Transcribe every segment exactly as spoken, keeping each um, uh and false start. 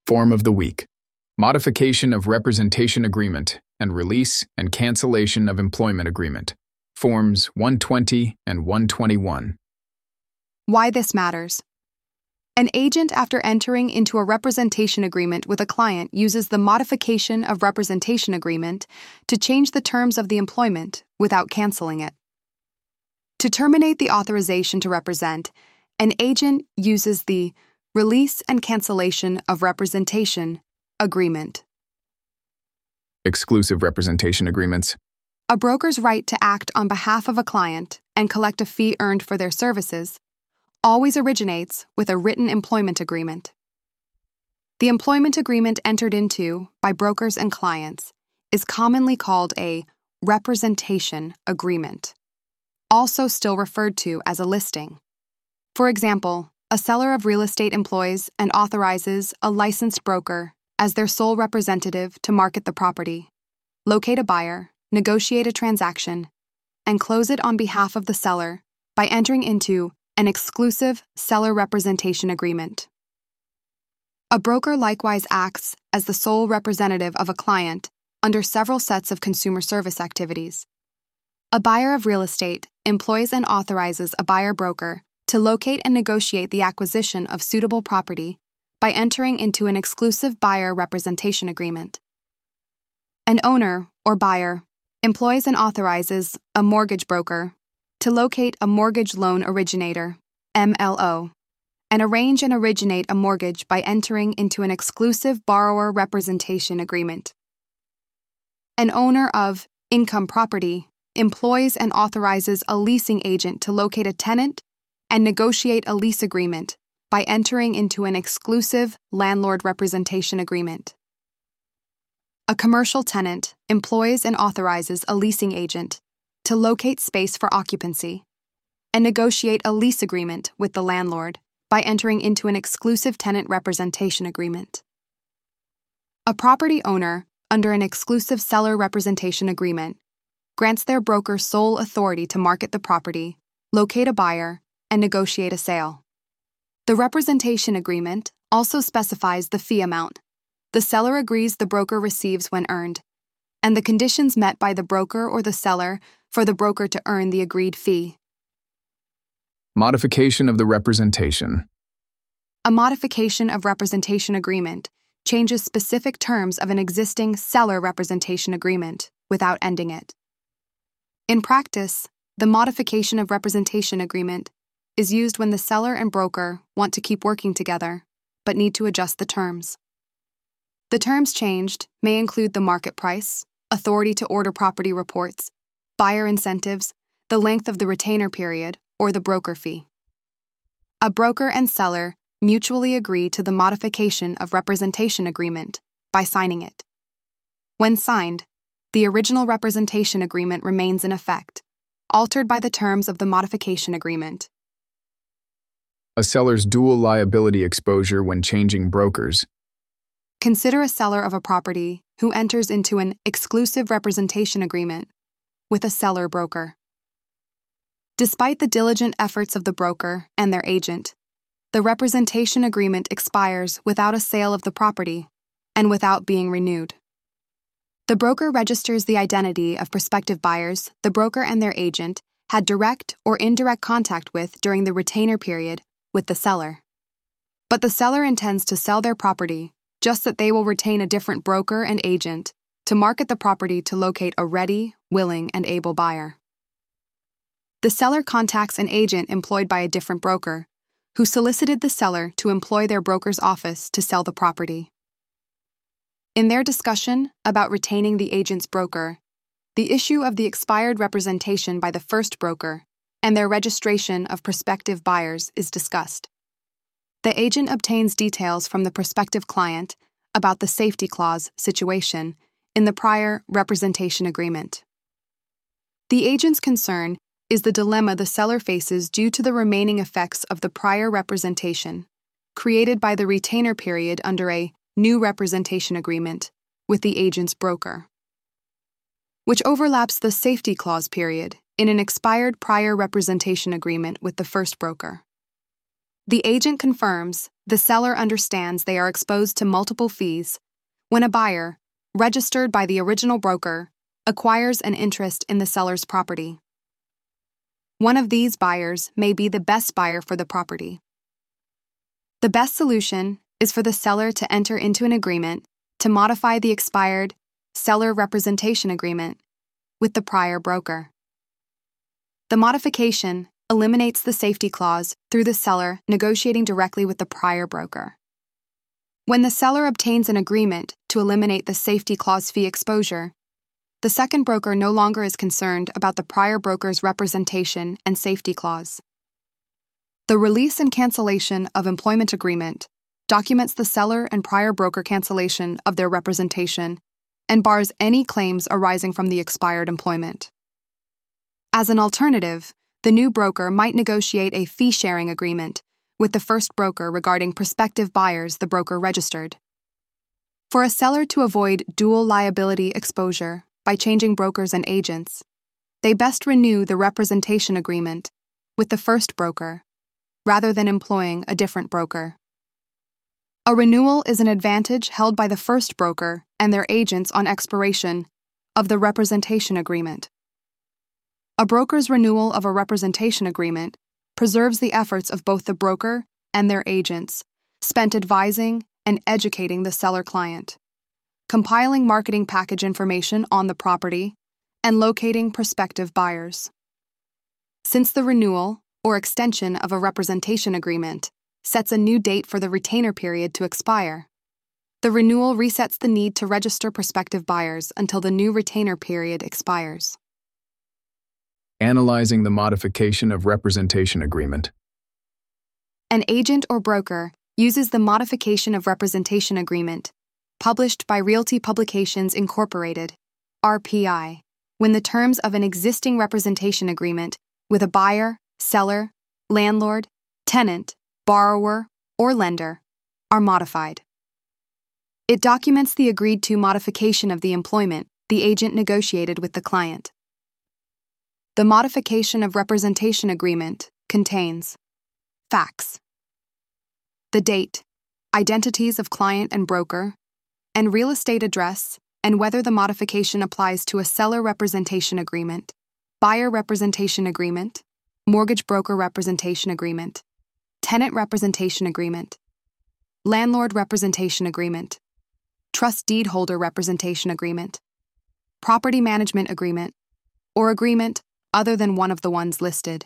Form of the week: modification of representation agreement and release and cancellation of employment agreement. Forms one twenty and one twenty-one. Why this matters. An agent, after entering into a representation agreement with a client, uses the modification of representation agreement to change the terms of the employment without canceling it. To terminate the authorization to represent, an agent uses the release and cancellation of representation agreement. Exclusive representation agreements. A broker's right to act on behalf of a client and collect a fee earned for their services always originates with a written employment agreement. The employment agreement entered into by brokers and clients is commonly called a representation agreement, also still referred to as a listing. For example, a seller of real estate employs and authorizes a licensed broker as their sole representative to market the property, locate a buyer, negotiate a transaction, and close it on behalf of the seller by entering into an exclusive seller representation agreement. A broker likewise acts as the sole representative of a client under several sets of consumer service activities. A buyer of real estate employs and authorizes a buyer broker to locate and negotiate the acquisition of suitable property by entering into an exclusive buyer representation agreement. An owner or buyer employs and authorizes a mortgage broker to locate a mortgage loan originator, M L O, and arrange and originate a mortgage by entering into an exclusive borrower representation agreement. An owner of income property employs and authorizes a leasing agent to locate a tenant and negotiate a lease agreement by entering into an exclusive landlord representation agreement. A commercial tenant employs and authorizes a leasing agent to locate space for occupancy and negotiate a lease agreement with the landlord by entering into an exclusive tenant representation agreement. A property owner, under an exclusive seller representation agreement, grants their broker sole authority to market the property, locate a buyer, and negotiate a sale. The representation agreement also specifies the fee amount the seller agrees the broker receives when earned, and the conditions met by the broker or the seller for the broker to earn the agreed fee. Modification of the representation. A modification of representation agreement changes specific terms of an existing seller representation agreement without ending it. In practice, the modification of representation agreement is used when the seller and broker want to keep working together, but need to adjust the terms. The terms changed may include the market price, authority to order property reports, buyer incentives, the length of the retainer period, or the broker fee. A broker and seller mutually agree to the modification of representation agreement by signing it. When signed, the original representation agreement remains in effect, altered by the terms of the modification agreement. A seller's dual liability exposure when changing brokers. Consider a seller of a property who enters into an exclusive representation agreement with a seller broker. Despite the diligent efforts of the broker and their agent, the representation agreement expires without a sale of the property and without being renewed. The broker registers the identity of prospective buyers the broker and their agent had direct or indirect contact with during the retainer period with the seller. But the seller intends to sell their property, just that they will retain a different broker and agent to market the property to locate a ready, willing, and able buyer. The seller contacts an agent employed by a different broker, who solicited the seller to employ their broker's office to sell the property. In their discussion about retaining the agent's broker, the issue of the expired representation by the first broker and their registration of prospective buyers is discussed. The agent obtains details from the prospective client about the safety clause situation in the prior representation agreement. The agent's concern is the dilemma the seller faces due to the remaining effects of the prior representation, created by the retainer period under a new representation agreement with the agent's broker, which overlaps the safety clause period in an expired prior representation agreement with the first broker. The agent confirms the seller understands they are exposed to multiple fees when a buyer, registered by the original broker, acquires an interest in the seller's property. One of these buyers may be the best buyer for the property. The best solution is for the seller to enter into an agreement to modify the expired seller representation agreement with the prior broker. The modification eliminates the safety clause through the seller negotiating directly with the prior broker. When the seller obtains an agreement to eliminate the safety clause fee exposure, the second broker no longer is concerned about the prior broker's representation and safety clause. The release and cancellation of employment agreement documents the seller and prior broker cancellation of their representation and bars any claims arising from the expired employment. As an alternative, the new broker might negotiate a fee-sharing agreement with the first broker regarding prospective buyers the broker registered. For a seller to avoid dual liability exposure by changing brokers and agents, they best renew the representation agreement with the first broker rather than employing a different broker. A renewal is an advantage held by the first broker and their agents on expiration of the representation agreement. A broker's renewal of a representation agreement preserves the efforts of both the broker and their agents spent advising and educating the seller client, compiling marketing package information on the property, and locating prospective buyers. Since the renewal or extension of a representation agreement sets a new date for the retainer period to expire, the renewal resets the need to register prospective buyers until the new retainer period expires. Analyzing the modification of representation agreement. An agent or broker uses the modification of representation agreement, published by Realty Publications Incorporated, R P I, when the terms of an existing representation agreement with a buyer, seller, landlord, tenant, borrower, or lender are modified. It documents the agreed-to modification of the employment the agent negotiated with the client. The modification of representation agreement contains facts, the date, identities of client and broker, and real estate address, and whether the modification applies to a seller representation agreement, buyer representation agreement, mortgage broker representation agreement, tenant representation agreement, landlord representation agreement, trust deed holder representation agreement, property management agreement, or agreement other than one of the ones listed.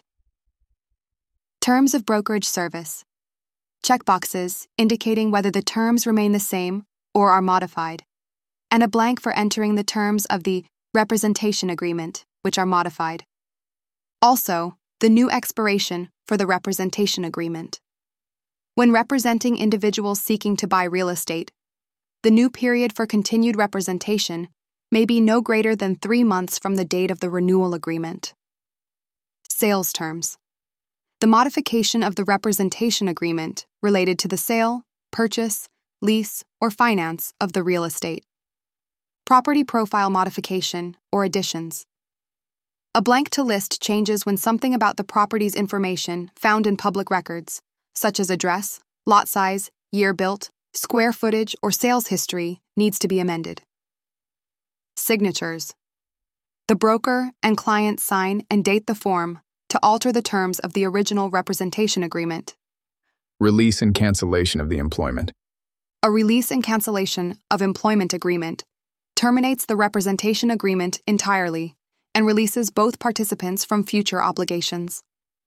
Terms of brokerage service. Checkboxes indicating whether the terms remain the same or are modified, and a blank for entering the terms of the representation agreement, which are modified. Also, the new expiration for the representation agreement. When representing individuals seeking to buy real estate, the new period for continued representation may be no greater than three months from the date of the renewal agreement. Sales terms. The modification of the representation agreement related to the sale, purchase, lease, or finance of the real estate. Property profile modification or additions. A blank to list changes when something about the property's information found in public records, such as address, lot size, year built, square footage, or sales history, needs to be amended. Signatures. The broker and client sign and date the form to alter the terms of the original representation agreement. Release and cancellation of the employment. A release and cancellation of employment agreement terminates the representation agreement entirely and releases both participants from future obligations.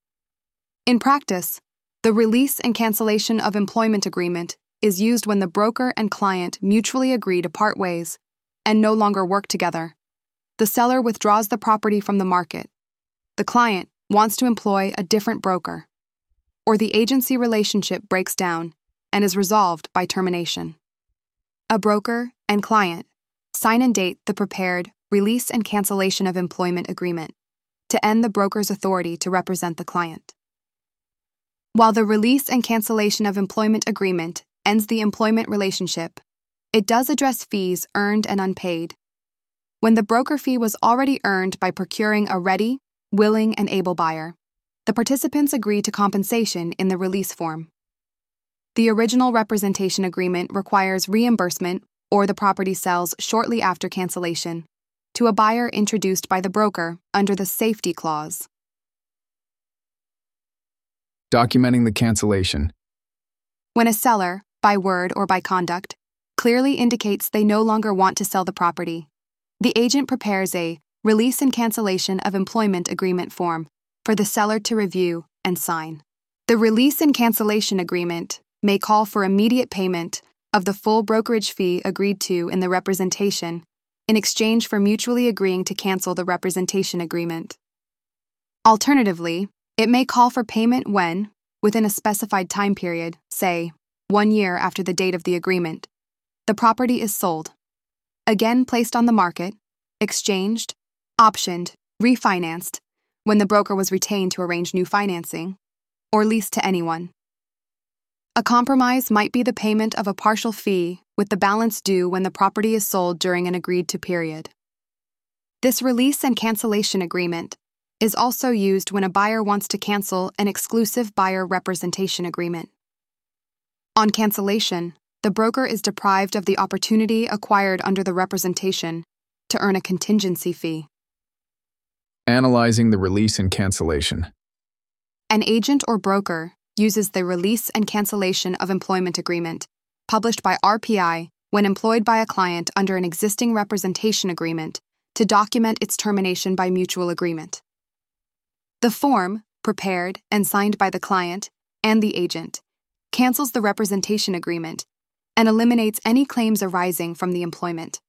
In practice, the release and cancellation of employment agreement is used when the broker and client mutually agree to part ways and no longer work together. The seller withdraws the property from the market. The client wants to employ a different broker, or the agency relationship breaks down and is resolved by termination. A broker and client sign and date the prepared release and cancellation of employment agreement to end the broker's authority to represent the client. While the release and cancellation of employment agreement ends the employment relationship, it does address fees earned and unpaid. When the broker fee was already earned by procuring a ready, willing, and able buyer, the participants agree to compensation in the release form. The original representation agreement requires reimbursement or the property sells shortly after cancellation to a buyer introduced by the broker under the safety clause. Documenting the cancellation. When a seller, by word or by conduct, clearly indicates they no longer want to sell the property, the agent prepares a release and cancellation of employment agreement form for the seller to review and sign. The release and cancellation agreement may call for immediate payment of the full brokerage fee agreed to in the representation in exchange for mutually agreeing to cancel the representation agreement. Alternatively, it may call for payment when, within a specified time period, say, one year after the date of the agreement, the property is sold, again placed on the market, exchanged, optioned, refinanced, when the broker was retained to arrange new financing, or leased to anyone. A compromise might be the payment of a partial fee with the balance due when the property is sold during an agreed-to period. This release and cancellation agreement is also used when a buyer wants to cancel an exclusive buyer representation agreement. On cancellation, the broker is deprived of the opportunity acquired under the representation to earn a contingency fee. Analyzing the release and cancellation. An agent or broker uses the release and cancellation of employment agreement, published by R P I when employed by a client under an existing representation agreement, to document its termination by mutual agreement. The form, prepared and signed by the client and the agent, cancels the representation agreement and eliminates any claims arising from the employment.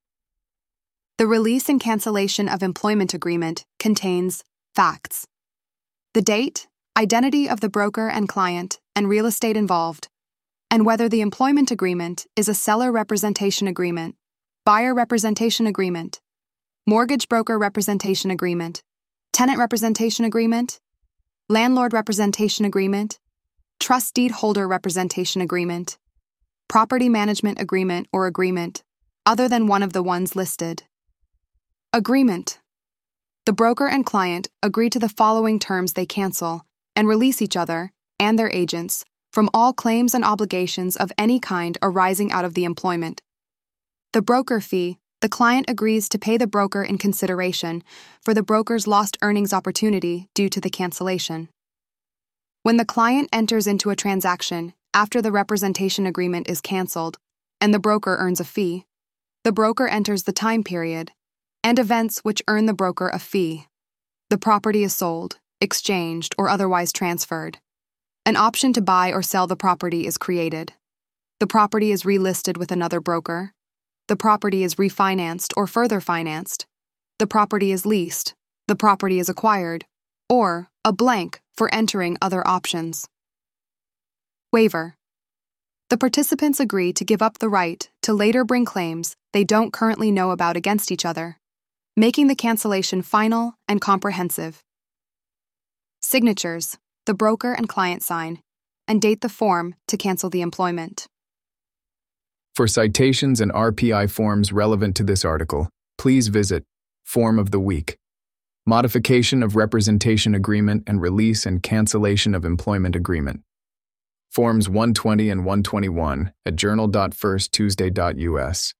The release and cancellation of employment agreement contains facts: the date, identity of the broker and client, and real estate involved, and whether the employment agreement is a seller representation agreement, buyer representation agreement, mortgage broker representation agreement, tenant representation agreement, landlord representation agreement, trust deed holder representation agreement, property management agreement or agreement, other than one of the ones listed. Agreement. The broker and client agree to the following terms: they cancel and release each other and their agents from all claims and obligations of any kind arising out of the employment. The broker fee, the client agrees to pay the broker in consideration for the broker's lost earnings opportunity due to the cancellation. When the client enters into a transaction after the representation agreement is canceled and the broker earns a fee, the broker enters the time period and events which earn the broker a fee. The property is sold, exchanged, or otherwise transferred. An option to buy or sell the property is created. The property is relisted with another broker. The property is refinanced or further financed. The property is leased. The property is acquired, or a blank for entering other options. Waiver. The participants agree to give up the right to later bring claims they don't currently know about against each other, making the cancellation final and comprehensive. Signatures. The broker and client sign and date the form to cancel the employment. For citations and R P I forms relevant to this article, please visit Form of the Week. Modification of Representation Agreement and Release and Cancellation of Employment Agreement. Forms one twenty and one twenty-one at journal dot first tuesday dot U S.